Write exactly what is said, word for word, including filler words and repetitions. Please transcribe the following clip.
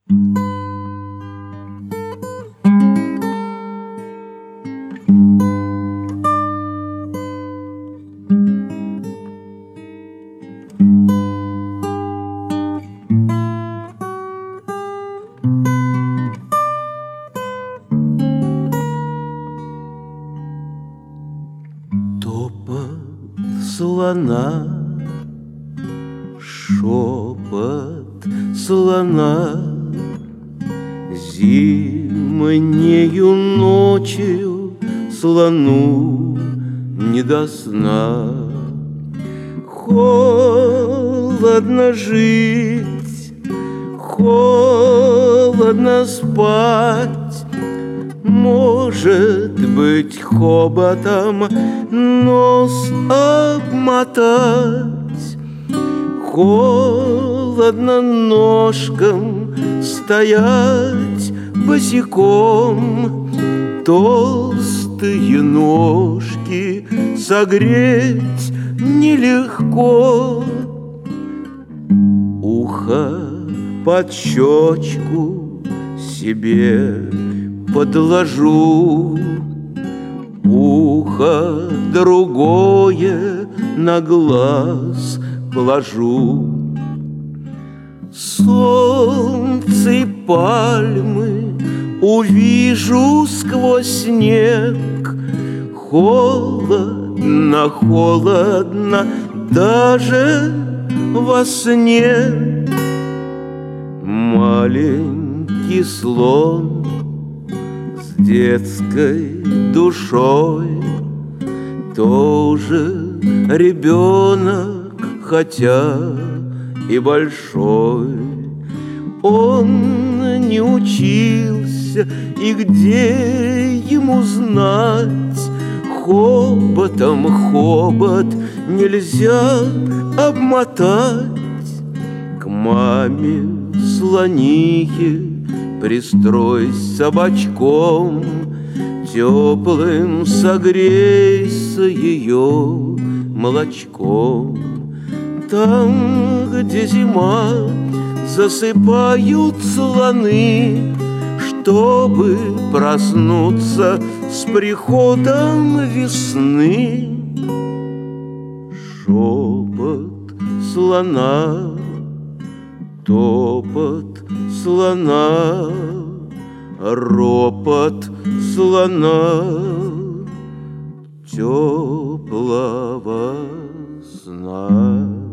Топот слона, шепот слона, зимнею ночью слону не до сна. Холодно жить, холодно спать, может быть, хоботом нос обмотать. Холодно ножкам стоять босиком, толстые ножки согреть нелегко. Ухо под щечку себе подложу, ухо другое на глаз положу. Солнце и пальмы увижу сквозь снег. Холодно, холодно даже во сне. Маленький слон с детской душой, тоже ребенок, хотя и большой. Он не учился, и где ему знать? Хоботом хобот нельзя обмотать. К маме слонихе пристройся бочком, теплым согрейся ее молочком. Там, где зима, засыпают слоны, чтобы проснуться с приходом весны. Шепот слона, топот слона, ропот слона теплого сна.